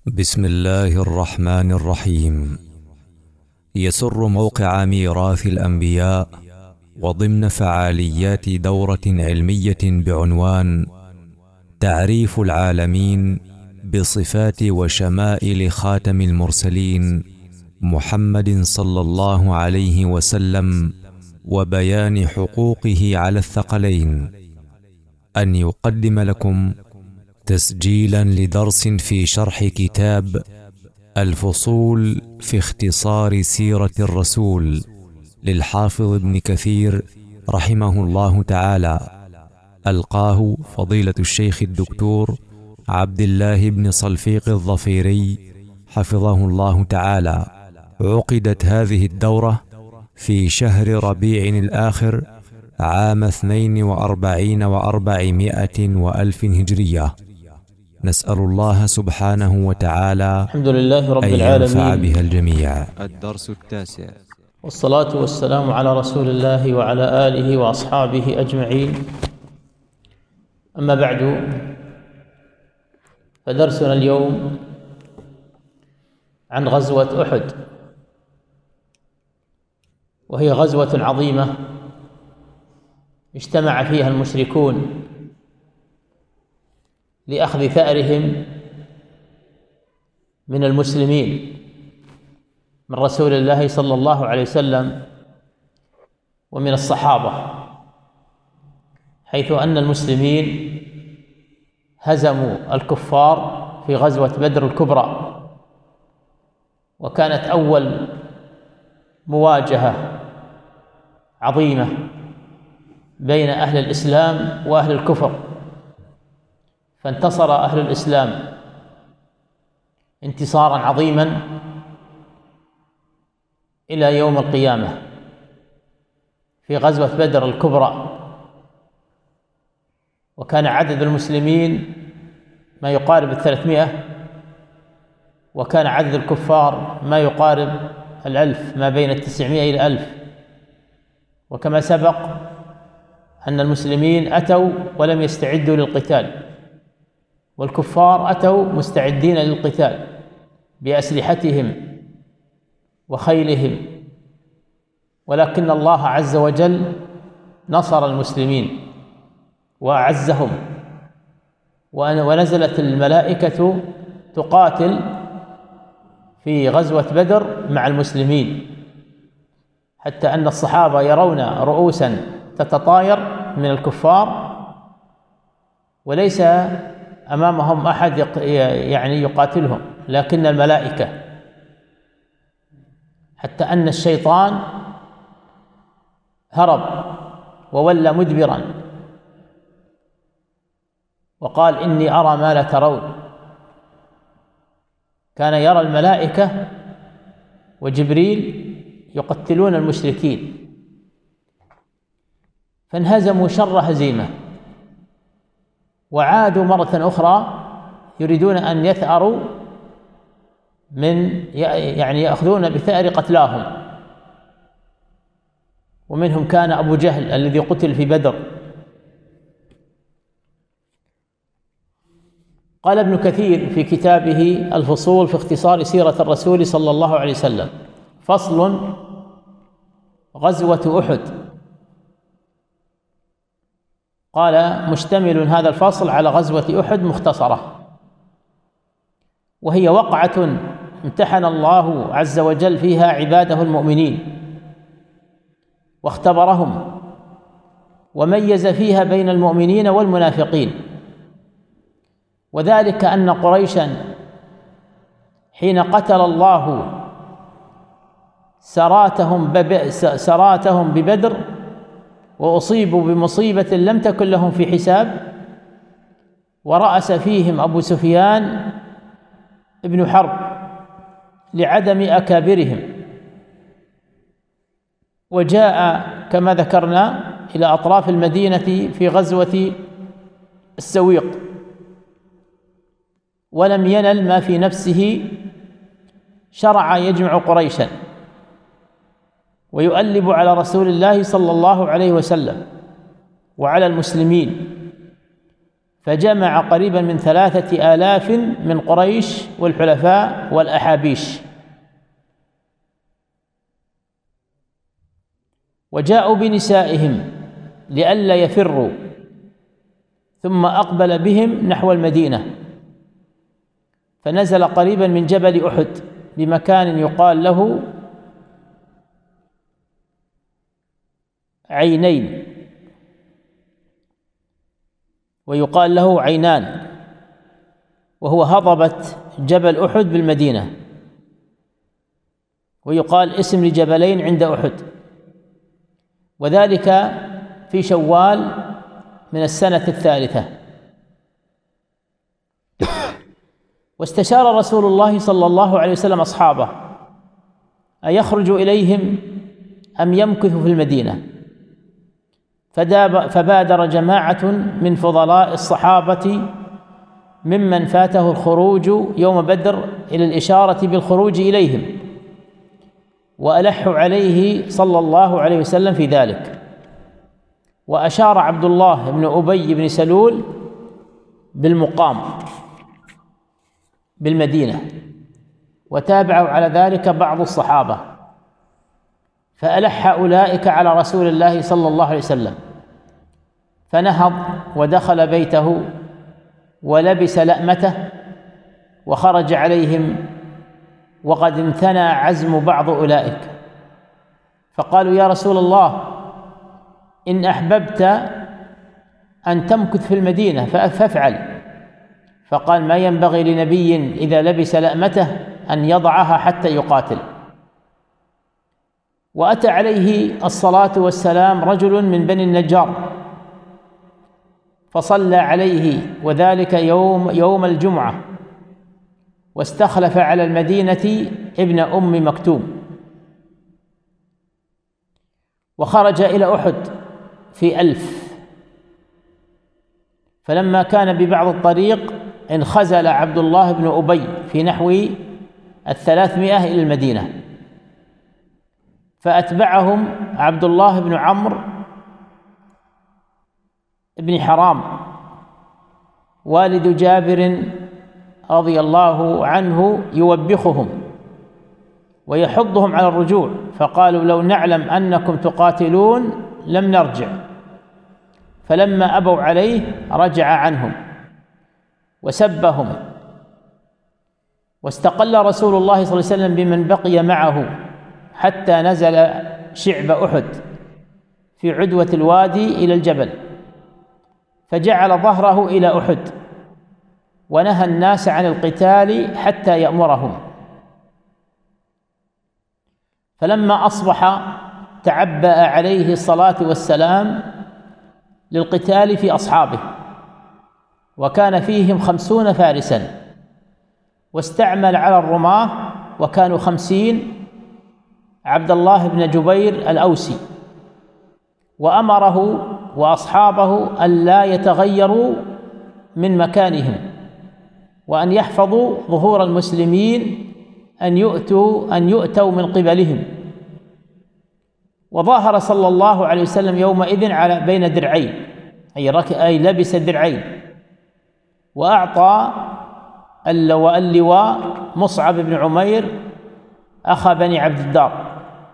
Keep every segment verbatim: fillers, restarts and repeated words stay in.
بسم الله الرحمن الرحيم. يسر موقع ميراث الأنبياء وضمن فعاليات دورة علمية بعنوان تعريف العالمين بصفات وشمائل خاتم المرسلين محمد صلى الله عليه وسلم وبيان حقوقه على الثقلين، أن يقدم لكم تسجيلا لدرس في شرح كتاب الفصول في اختصار سيرة الرسول للحافظ ابن كثير رحمه الله تعالى، ألقاه فضيلة الشيخ الدكتور عبد الله بن صلفيق الظفيري حفظه الله تعالى. عقدت هذه الدورة في شهر ربيع الآخر عام اثنين وأربعين وأربعمائة وألف هجرية. نسأل الله سبحانه وتعالى الحمد لله رب أن العالمين، ينفع بها الجميع. الدرس التاسع. والصلاة والسلام على رسول الله وعلى آله وأصحابه أجمعين. أما بعد، فدرسنا اليوم عن غزوة أحد، وهي غزوة عظيمة اجتمع فيها المشركون لأخذ ثأرهم من المسلمين من رسول الله صلى الله عليه وسلم ومن الصحابة، حيث أن المسلمين هزموا الكفار في غزوة بدر الكبرى، وكانت أول مواجهة عظيمة بين أهل الإسلام وأهل الكفر، فانتصر أهل الإسلام انتصارا عظيما إلى يوم القيامة في غزوة بدر الكبرى. وكان عدد المسلمين ما يقارب الثلاثمائة، وكان عدد الكفار ما يقارب الألف، ما بين التسعمائة إلى ألف. وكما سبق أن المسلمين أتوا ولم يستعدوا للقتال، والكفار أتوا مستعدين للقتال بأسلحتهم وخيلهم، ولكن الله عز وجل نصر المسلمين وأعزهم، ونزلت الملائكة تقاتل في غزوة بدر مع المسلمين، حتى أن الصحابة يرون رؤوسا تتطاير من الكفار وليس أمامهم أحد يعني يقاتلهم، لكن الملائكة، حتى أن الشيطان هرب وولى مدبرا وقال إني أرى ما لا ترون. كان يرى الملائكة وجبريل يقتلون المشركين، فانهزموا شر هزيمة، وعادوا مرة أخرى يريدون أن يثأروا من يعني يأخذون بثأر قتلاهم. ومنهم كان أبو جهل الذي قتل في بدر. قال ابن كثير في كتابه الفصول في اختصار سيرة الرسول صلى الله عليه وسلم: فصل: غزوة أحد. قال: مشتمل هذا الفصل على غزوة أحد مختصرة، وهي وقعة امتحن الله عز وجل فيها عباده المؤمنين واختبرهم، وميز فيها بين المؤمنين والمنافقين. وذلك أن قريشا حين قتل الله سراتهم سراتهم ببدر وأصيبوا بمصيبة لم تكن لهم في حساب، ورأس فيهم أبو سفيان ابن حرب لعدم أكابرهم، وجاء كما ذكرنا إلى أطراف المدينة في غزوة السويق، ولم ينل ما في نفسه، شرع يجمع قريشا ويؤلب على رسول الله صلى الله عليه وسلم وعلى المسلمين، فجمع قريبا من ثلاثة آلاف من قريش والحلفاء والأحابيش، وجاءوا بنسائهم لئلا يفروا، ثم أقبل بهم نحو المدينة، فنزل قريبا من جبل أحد بمكان يقال له عينين، ويقال له عينان، وهو هضبة جبل أحد بالمدينة، ويقال اسم لجبلين عند أحد، وذلك في شوال من السنة الثالثة. واستشار رسول الله صلى الله عليه وسلم أصحابه أيخرج إليهم أم يمكث في المدينة، فبادر جماعة من فضلاء الصحابة ممن فاته الخروج يوم بدر إلى الإشارة بالخروج إليهم، وألحوا عليه صلى الله عليه وسلم في ذلك. وأشار عبد الله بن أبي بن سلول بالمقام بالمدينة، وتابعوا على ذلك بعض الصحابة، فألح أولئك على رسول الله صلى الله عليه وسلم، فنهض ودخل بيته ولبس لأمته وخرج عليهم، وقد امتنع عزم بعض أولئك، فقالوا: يا رسول الله، إن أحببت أن تمكث في المدينة فافعل. فقال: ما ينبغي لنبي إذا لبس لأمته أن يضعها حتى يقاتل. وأتى عليه الصلاة والسلام رجل من بني النجار فصلى عليه، وذلك يوم يوم الجمعة، واستخلف على المدينة ابن أم مكتوم، وخرج إلى أحد في ألف. فلما كان ببعض الطريق انخزل عبد الله بن أبي في نحو الثلاثمائة إلى المدينة، فأتبعهم عبد الله بن عمرو بن حرام والد جابر رضي الله عنه يوبخهم ويحضهم على الرجوع، فقالوا: لو نعلم أنكم تقاتلون لم نرجع. فلما أبوا عليه رجع عنهم وسبهم، واستقل رسول الله صلى الله عليه وسلم بمن بقي معه حتى نزل شعب أحد في عدوة الوادي إلى الجبل، فجعل ظهره إلى أحد ونهى الناس عن القتال حتى يأمرهم. فلما أصبح تعبأ عليه الصلاة والسلام للقتال في أصحابه، وكان فيهم خمسون فارسا، واستعمل على الرماة وكانوا خمسين عبد الله بن جبير الأوسي، وأمره وأصحابه أن لا يتغيروا من مكانهم، وأن يحفظوا ظهور المسلمين أن يؤتوا أن يؤتوا من قبلهم. وظاهر صلى الله عليه وسلم يومئذ على بين درعين، أي, أي لبس الدرعين، وأعطى اللواء مصعب بن عمير أخا بني عبد الدار،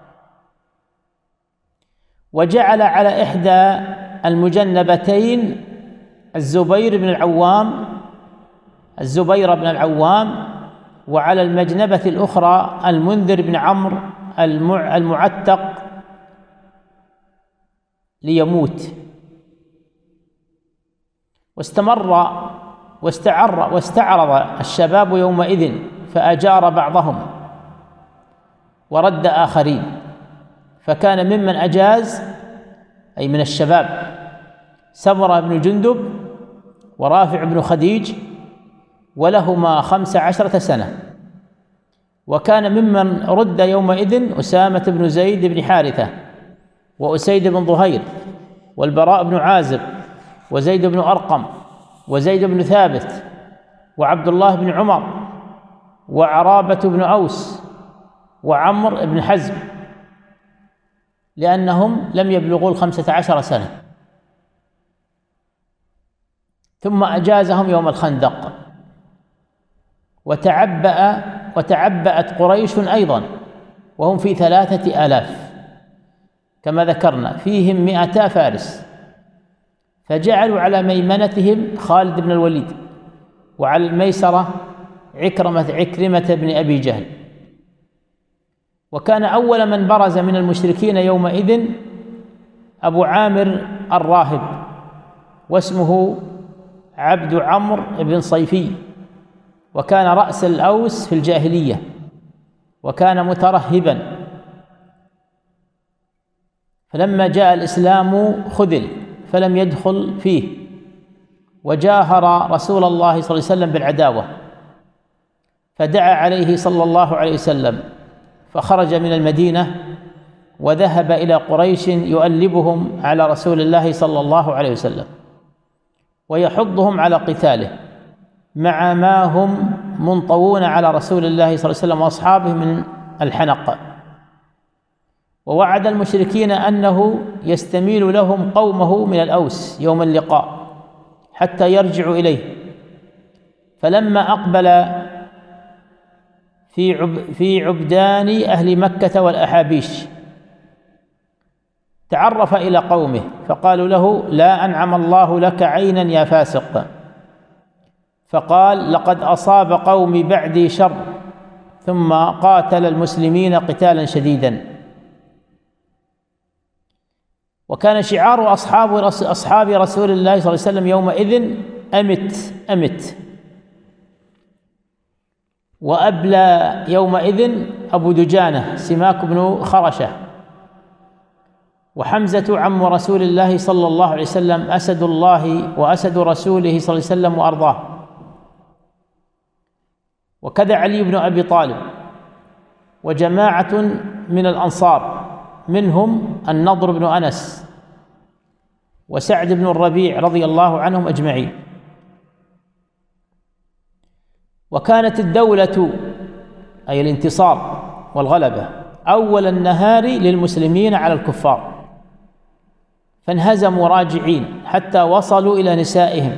وجعل على إحدى المجنبتين الزبير بن العوام الزبير بن العوام وعلى المجنبة الأخرى المنذر بن عمرو المعتق ليموت. واستمر واستعر واستعرض الشباب يومئذ فأجار بعضهم ورد آخرين، فكان ممن أجاز أي من الشباب سمرة بن جندب ورافع بن خديج، ولهما خمس عشرة سنة. وكان ممن رد يومئذ أسامة بن زيد بن حارثة وأسيد بن ظهير والبراء بن عازب وزيد بن أرقم وزيد بن ثابت وعبد الله بن عمر وعرابة بن أوس وعمر بن حزم، لأنهم لم يبلغوا الخمسة عشر سنة. ثم أجازهم يوم الخندق. وتعبأ وتعبأت قريش أيضا وهم في ثلاثة آلاف كما ذكرنا، فيهم مئتا فارس، فجعلوا على ميمنتهم خالد بن الوليد، وعلى الميسرة عكرمة عكرمة بن أبي جهل. وكان أول من برز من المشركين يومئذ أبو عامر الراهب، واسمه عبد عمرو بن صيفي، وكان رأس الأوس في الجاهلية، وكان مترهبا، فلما جاء الإسلام خذل فلم يدخل فيه، وجاهر رسول الله صلى الله عليه وسلم بالعداوة، فدعا عليه صلى الله عليه وسلم، فخرج من المدينة وذهب إلى قريش يؤلبهم على رسول الله صلى الله عليه وسلم ويحضهم على قتاله، مع ما هم منطوون على رسول الله صلى الله عليه وسلم وأصحابه من الحنق. ووعد المشركين أنه يستميل لهم قومه من الأوس يوم اللقاء حتى يرجعوا إليه. فلما أقبل في عب في عبدان أهل مكة والأحابيش تعرف إلى قومه فقالوا له: لا أنعم الله لك عينا يا فاسق. فقال: لقد أصاب قومي بعدي شر، ثم قاتل المسلمين قتالا شديدا. وكان شعار أصحاب أصحاب رسول الله صلى الله عليه وسلم يومئذ: أمت أمت. وأبلى يومئذ أبو دجانة سماك بن خرشة، وحمزة عم رسول الله صلى الله عليه وسلم أسد الله وأسد رسوله صلى الله عليه وسلم وأرضاه، وكذا علي بن أبي طالب، وجماعة من الأنصار منهم النضر بن أنس وسعد بن الربيع رضي الله عنهم أجمعين. وكانت الدولة أي الانتصار والغلبة أول النهار للمسلمين على الكفار، فانهزموا راجعين حتى وصلوا إلى نسائهم.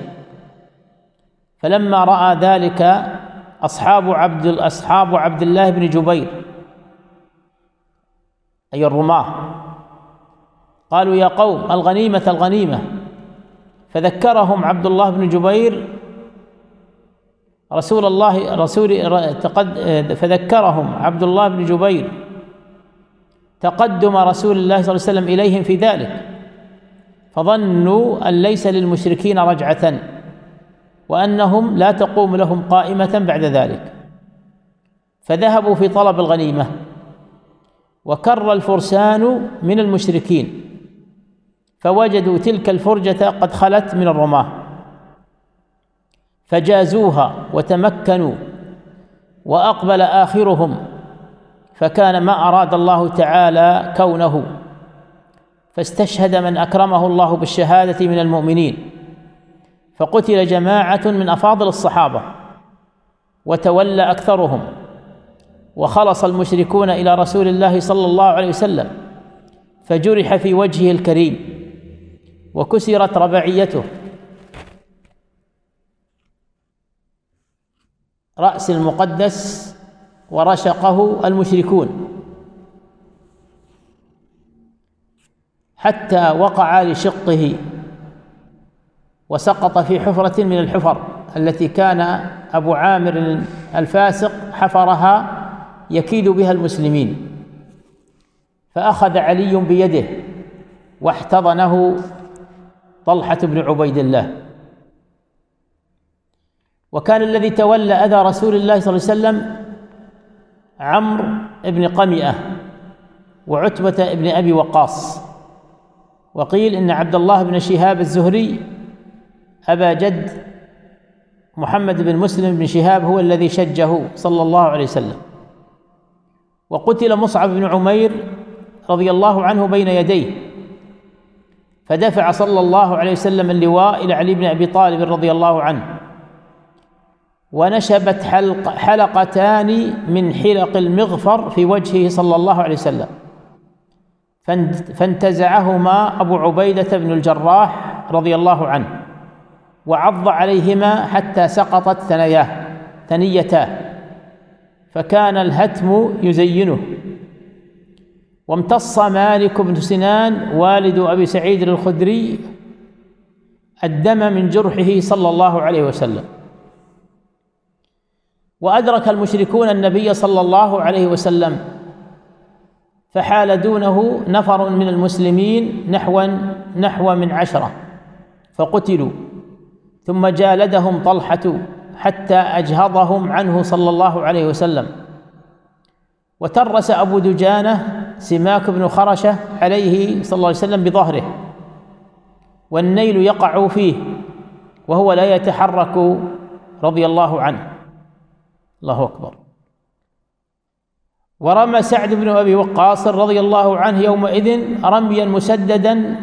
فلما رأى ذلك أصحاب عبد أصحاب عبد الله بن جبير أي الرماة قالوا: يا قوم الغنيمة الغنيمة. فذكرهم عبد الله بن جبير رسول الله رسول فذكرهم عبد الله بن جبير تقدم رسول الله صلى الله عليه وسلم إليهم في ذلك، فظنوا أن ليس للمشركين رجعة وأنهم لا تقوم لهم قائمة بعد ذلك، فذهبوا في طلب الغنيمة. وكر الفرسان من المشركين فوجدوا تلك الفرجة قد خلت من الرماة، فجازوها وتمكنوا، وأقبل آخرهم فكان ما أراد الله تعالى كونه، فاستشهد من أكرمه الله بالشهادة من المؤمنين، فقتل جماعة من أفاضل الصحابة وتولى أكثرهم، وخلص المشركون إلى رسول الله صلى الله عليه وسلم، فجرح في وجهه الكريم وكسرت رباعيته، رأس المقدس، ورشقه المشركون حتى وقع لشقه وسقط في حفرة من الحفر التي كان أبو عامر الفاسق حفرها يكيد بها المسلمين. فأخذ علي بيده واحتضنه طلحة بن عبيد الله. وكان الذي تولى أذى رسول الله صلى الله عليه وسلم عمرو بن قمئة وعتبة بن أبي وقاص. وقيل إن عبد الله بن شهاب الزهري أبا جد محمد بن مسلم بن شهاب هو الذي شجه صلى الله عليه وسلم. وقتل مصعب بن عمير رضي الله عنه بين يديه، فدفع صلى الله عليه وسلم اللواء إلى علي بن أبي طالب رضي الله عنه، ونشبت حلق حلقتان من حلق المغفر في وجهه صلى الله عليه وسلم، فانتزعهما أبو عبيدة بن الجراح رضي الله عنه، وعض عليهما حتى سقطت ثنياه ثنيتاه، فكان الهتم يزينه. وامتص مالك بن سنان والد أبي سعيد الخدري الدم من جرحه صلى الله عليه وسلم. وأدرك المشركون النبي صلى الله عليه وسلم، فحال دونه نفر من المسلمين نحو نحو من عشرة فقتلوا، ثم جالدهم طلحة حتى أجهضهم عنه صلى الله عليه وسلم. وترس أبو دجانة سماك بن خرشة عليه صلى الله عليه وسلم بظهره، والنيل يقع فيه وهو لا يتحرك رضي الله عنه. الله أكبر. ورمى سعد بن أبي وقاص رضي الله عنه يومئذ رميا مسددا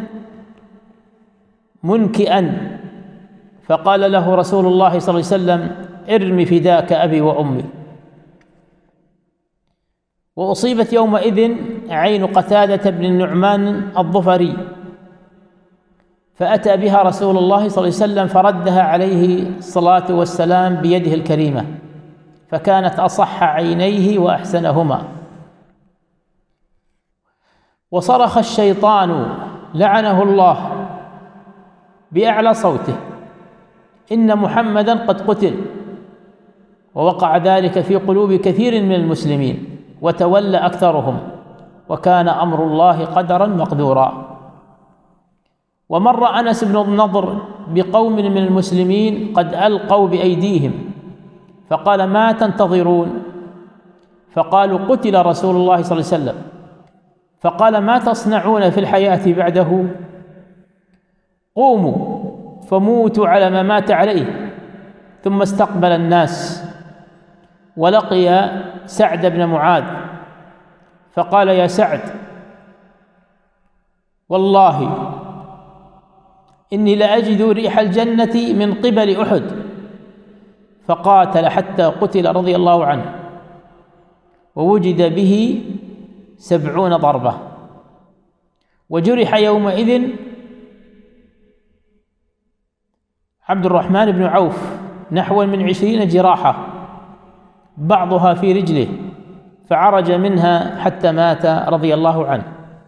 منكئا، فقال له رسول الله صلى الله عليه وسلم: ارم فداك أبي وأمي. وأصيبت يومئذ عين قتادة بن النعمان الظفري، فأتى بها رسول الله صلى الله عليه وسلم فردها عليه الصلاة والسلام بيده الكريمة، فكانت أصح عينيه وأحسنهما. وصرخ الشيطان لعنه الله بأعلى صوته: إن محمدا قد قتل. ووقع ذلك في قلوب كثير من المسلمين، وتولى أكثرهم، وكان أمر الله قدرا مقدورا. ومر أنس بن النضر بقوم من المسلمين قد ألقوا بأيديهم، فقال: ما تنتظرون؟ فقالوا: قتل رسول الله صلى الله عليه وسلم. فقال: ما تصنعون في الحياة بعده؟ قوموا فموتوا على ما مات عليه. ثم استقبل الناس ولقي سعد بن معاذ، فقال: يا سعد، والله إني لأجد ريح الجنة من قبل أحد. فقاتل حتى قتل رضي الله عنه، ووجد به سبعون ضربة. وجرح يومئذ عبد الرحمن بن عوف نحو من عشرين جراحة، بعضها في رجله، فعرج منها حتى مات رضي الله عنه.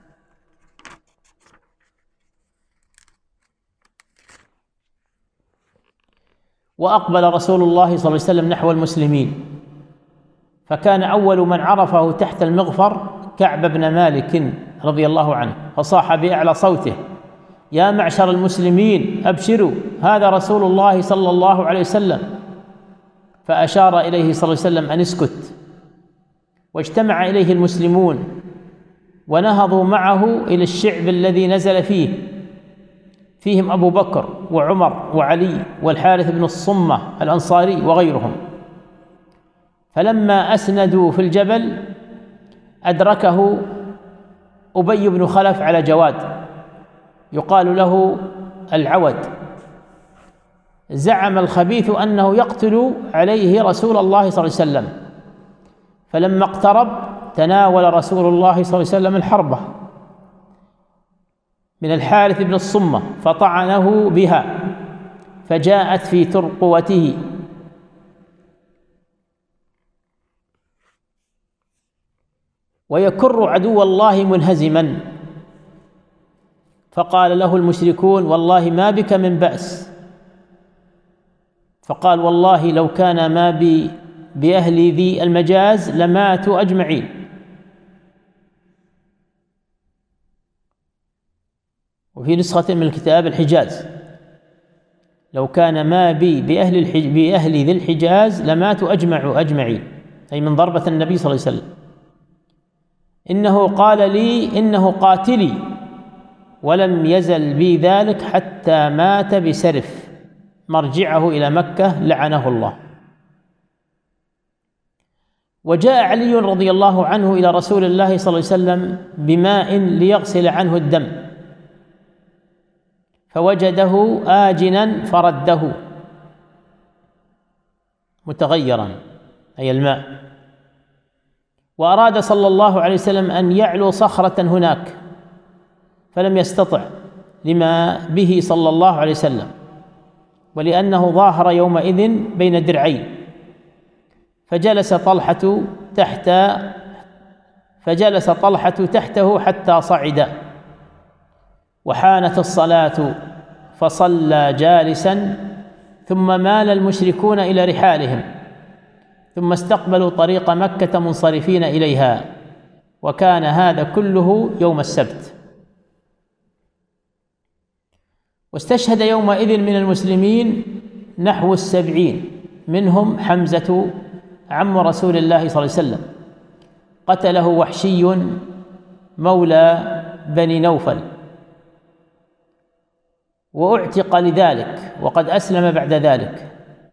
وأقبل رسول الله صلى الله عليه وسلم نحو المسلمين، فكان أول من عرفه تحت المغفر كعب بن مالك رضي الله عنه، فصاح بأعلى صوته: يا معشر المسلمين أبشروا، هذا رسول الله صلى الله عليه وسلم. فأشار إليه صلى الله عليه وسلم أن اسكت، واجتمع إليه المسلمون ونهضوا معه إلى الشعب الذي نزل فيه، فيهم أبو بكر وعمر وعلي والحارث بن الصمة الأنصاري وغيرهم. فلما أسندوا في الجبل أدركه أبي بن خلف على جواد يقال له العود. زعم الخبيث أنه يقتل عليه رسول الله صلى الله عليه وسلم، فلما اقترب تناول رسول الله صلى الله عليه وسلم الحربة من الحارث بن الصمة فطعنه بها، فجاءت في ترقوته، ويكر عدو الله منهزما. فقال له المشركون: والله ما بك من بأس. فقال: والله لو كان ما بي بأهل ذي المجاز لماتوا أجمعين. وفي نسخة من الكتاب الحجاز: لو كان ما بي بأهل, الحج... بأهل ذي الحجاز لماتوا أجمعوا أجمعين، أي من ضربة النبي صلى الله عليه وسلم. إنه قال لي: إنه قاتلي، ولم يزل بي ذلك حتى مات بسرف مرجعه إلى مكة لعنه الله. وجاء علي رضي الله عنه إلى رسول الله صلى الله عليه وسلم بماء ليغسل عنه الدم، فوجده آجنا فرده متغيرا، أي الماء. وأراد صلى الله عليه وسلم أن يعلو صخرة هناك، فلم يستطع لما به صلى الله عليه وسلم، ولأنه ظاهر يومئذ بين درعين، فجلس طلحة تحت فجلس طلحة تحته حتى صعد، وحانت الصلاة فصلى جالسا، ثم مال المشركون إلى رحالهم، ثم استقبلوا طريق مكة منصرفين إليها، وكان هذا كله يوم السبت. واستشهد يومئذ من المسلمين نحو السبعين، منهم حمزة عم رسول الله صلى الله عليه وسلم، قتله وحشي مولى بني نوفل، وأعتق لذلك، وقد أسلم بعد ذلك،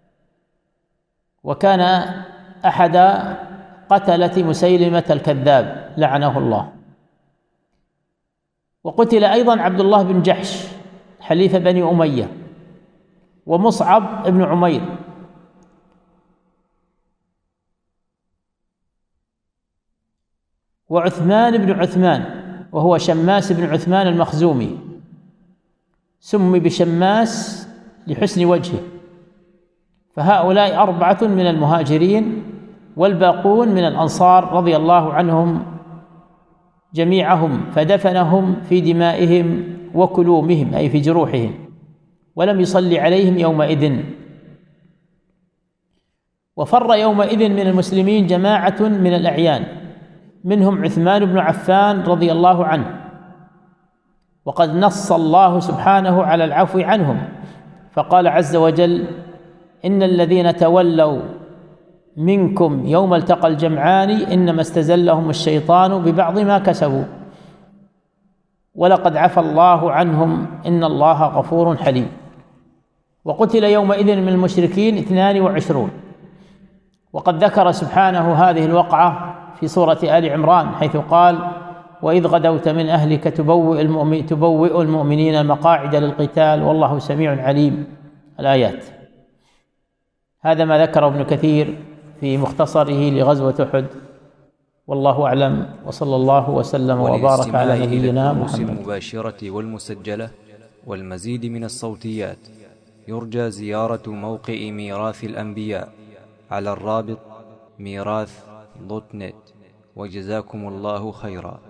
وكان أحد قتلة مسيلمة الكذاب لعنه الله. وقتل أيضا عبد الله بن جحش حليف بني أمية، ومصعب بن عمير، وعثمان بن عثمان وهو شماس بن عثمان المخزومي، سمي بشماس لحسن وجهه. فهؤلاء أربعة من المهاجرين، والباقون من الأنصار رضي الله عنهم جميعهم، فدفنهم في دمائهم وكلومهم أي في جروحهم، ولم يصلي عليهم يومئذ. وفر يومئذ من المسلمين جماعة من الأعيان، منهم عثمان بن عفان رضي الله عنه، وقد نص الله سبحانه على العفو عنهم، فقال عز وجل: إن الذين تولوا منكم يوم التقى الجمعان إنما استزلهم الشيطان ببعض ما كسبوا ولقد عفى الله عنهم إن الله غفور حليم. وقتل يومئذ من المشركين اثنان وعشرون، وقد ذكر سبحانه هذه الوقعة في سورة آل عمران، حيث قال: وإذ غدوت من أهلك تبوئ المؤمن تبوئ المؤمنين مقاعد للقتال والله سميع عليم. الآيات. هذا ما ذكره ابن كثير في مختصره لغزوة أحد، والله أعلم، وصلى الله وسلم وبارك على نبينا محمد. المباشرة والمسجلة والمزيد من الصوتيات يرجى زيارة موقع ميراث الأنبياء على الرابط ميراث دوت نت. وجزاكم الله خيرا.